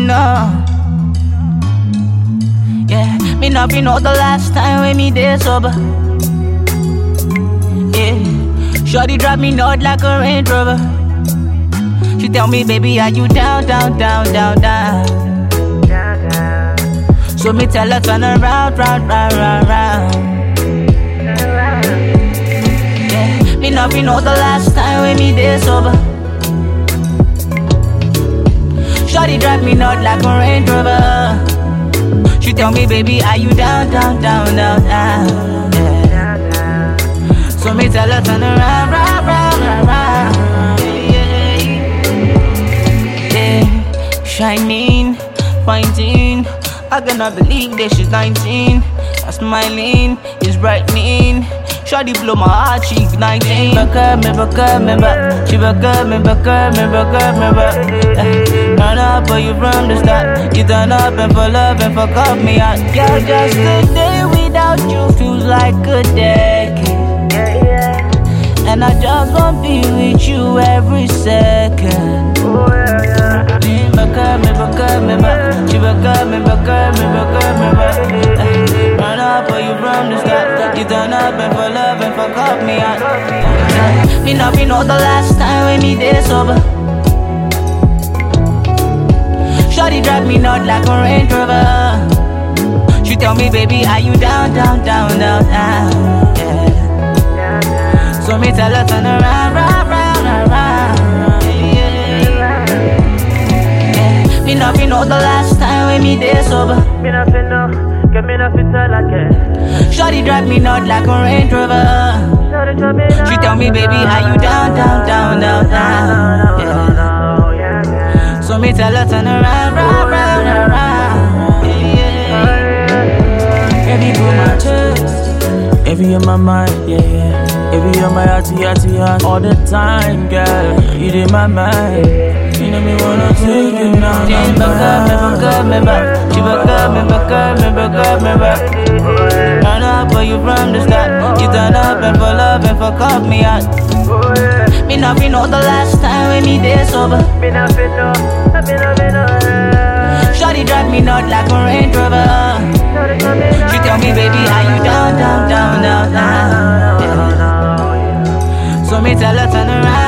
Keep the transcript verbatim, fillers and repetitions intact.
know. Yeah, me not be know the last time when me day sober. Yeah, shorty drop me note like a Range Rover. She tell me, baby, are you down, down, down, down, down? So me tell her turn around, round, round, round, round. Yeah, me not be know the last time when me day sober. Shorty drive me not like a Range Rover. She tell me, baby, are you down, down, down, down, down? Yeah. So me tell her turn around, round, round, round, round. Yeah, yeah, yeah. Shining, pointing. I cannot believe that she's nineteen. Her smiling is brightening. Shawty blow my heart, she igniting. Back up, me back up, me back. She back up, me back up, me back up, me back. Eh, turn up for you from the start. You turn up and fall up and fuck up me out. Girl, just a day without you feels like a decade. And I just want to be with you every second. Back up, me back up, me back. She back up, me back up, me back up, me back. Eh, turn up for you from the start. You turn up and fall up and fuck up me out. Yeah. Me not be know the last time when me day sober. Shorty drive me not like a Range Rover. She tell me, baby, are you down, down, down, down, down? Yeah. So me tell her turn around, round, round, round, round. Yeah. Yeah. Me not be know the last time when me day sober. Me not fi know. Get me nothing to like it. Shorty drive me not like a Range Rover. She tell me, baby, are you down, down, down, down, down? Yeah. So me tell her turn around, round, round, round, round. Yeah. Every on my chest, every on my mind, yeah, yeah. Every on my heart, heart, heart. All the time, girl, you in my mind. You know me wanna take you now. She back up, me back up, me back. She back up, me back up, me back up, me back. Turn up for you from the start. You turn up and fall up and fuck up me out. Me not be know the last time when me day sober. Me not fi know, me not fi know. Shorty drive me not like a Range Rover. She tell me, baby, are you down, down, down, down, down? Yeah. So me tell her turn around.